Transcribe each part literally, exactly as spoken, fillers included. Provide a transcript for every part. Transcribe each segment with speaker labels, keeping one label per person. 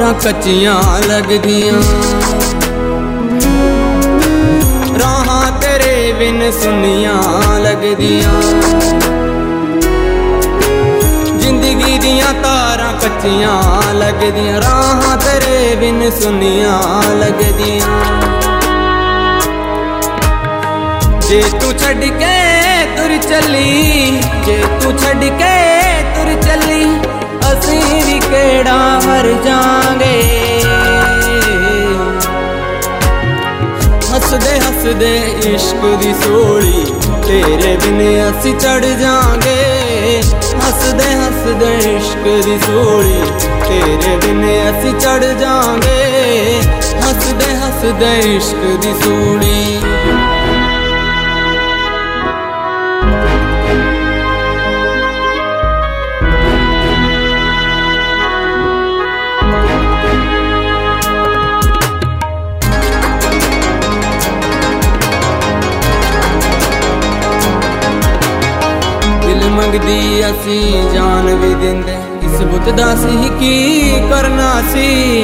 Speaker 1: कच्चियां लगदियां, राहां तेरे बिन सुनियां लगदियां। जिंदगी दियां तारां कच्चियां लगदियां, राहां तेरे बिन सुनियां लगदियां। जे तू छड़ के तुर चली, जे तू छड़ के तुर चली, असीं भी केड़ा मर जांगे। हसदे हसदे इश्क दी सोली, तेरे बिन असीं चढ़ जांगे। हसदे हसदे इश्क दी सोली, तेरे बिन असीं चढ़ जांगे। हसदे हसदे इश्क दी सोली। मंगदी असी जान भी दिंदे, इस बुत दा सी की करना सी।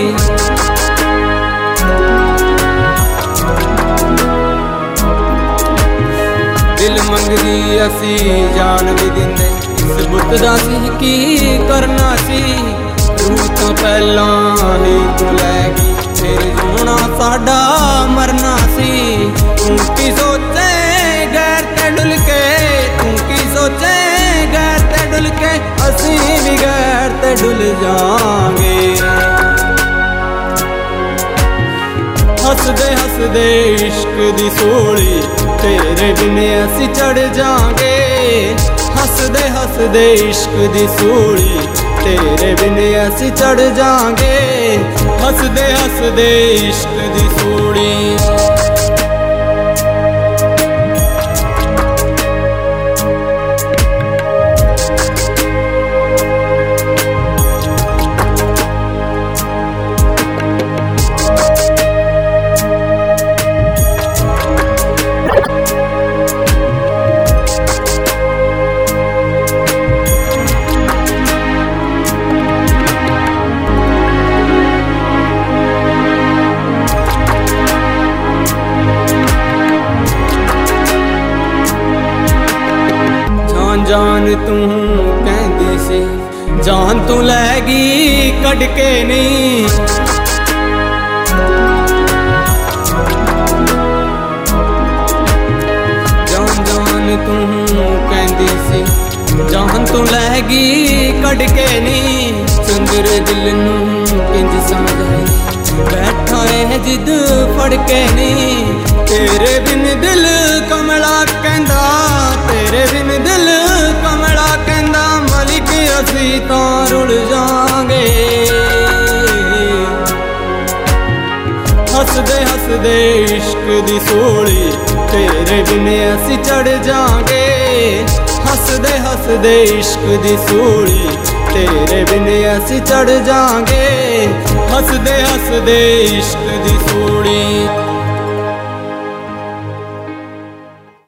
Speaker 1: दिल मंगदी असी जान भी दिंदे, इस बुत दा सी की करना सी। तू तो पहला ही तू लैगी, फिर जोना साडा मरना सी। तू की सोचे गैर ते डुल के, तू की सोचे गैर ते डुल के, असीं भी गैर ते डुल जांगे। हसदे हसदे इश्क दी सोली, तेरे बिन असीं चढ़ जांगे। हसदे हसदे इश्क दी सोली, तेरे बिन असीं चढ़ जांगे। हसदे हसदे इश्क दी सोली। जान तू कहंदी सी, जान तू लैगी कढ़ के नहीं। जान जान तू कहंदी सी, जान तू लैगी कढ़ के नहीं। सुंदर दिल नू किंज समझाई, बैठा है जिद फड़ के नहीं। तेरे बिन दिल कमला कहंदा, तेरे बिन दिल कमला कहंदा, मलिक असीं तां रुल जांगे। हसदे हसदे इश्क दी सोली, तेरे बिन असीं चढ़ जांगे। हसदे हसदे इश्क दी सोली, तेरे बिन असीं चढ़ जांगे। हसदे हसदे इश्क दी सोली।